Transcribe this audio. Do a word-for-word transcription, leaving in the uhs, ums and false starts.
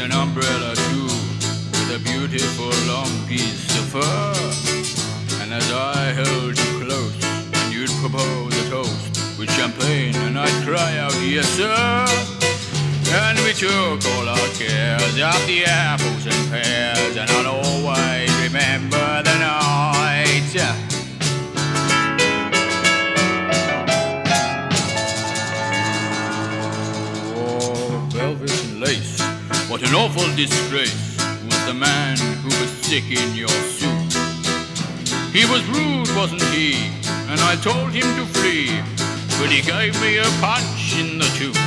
an umbrella too, with a beautiful long piece of fur. And as I held you close, and you'd propose a toast with champagne, and I'd cry out, yes sir. And we took all our cares of the apples and pears, and I'll always remember the night. Oh, velvet and lace, what an awful disgrace was the man who was sick in your suit. He was rude, wasn't he? And I told him to flee, but he gave me a punch in the tooth.